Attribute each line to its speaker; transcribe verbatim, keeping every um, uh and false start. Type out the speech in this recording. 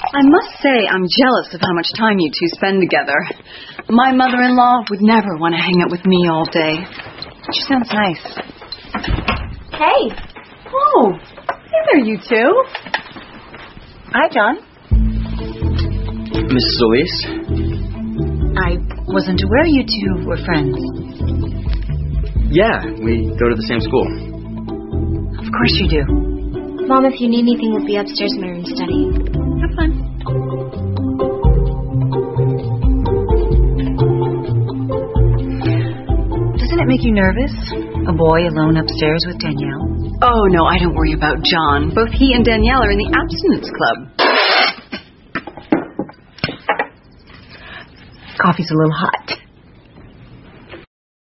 Speaker 1: I must say I'm jealous of how much time you two spend together. My mother-in-law would never want to hang out with me all day. She sounds nice.
Speaker 2: Hey.
Speaker 1: Oh, hey there, you two. Hi, John.
Speaker 3: Missus Elise?
Speaker 1: I wasn't aware you two were friends.
Speaker 3: Yeah, we go to the same school.
Speaker 1: Of course you do.
Speaker 2: Mom, if you need anything, we'll be upstairs in my room studying.
Speaker 1: Have fun. Doesn't it make you nervous? A boy alone upstairs with Danielle? Oh, no, I don't worry about John. Both he and Danielle are in the abstinence club. Coffee's a little hot.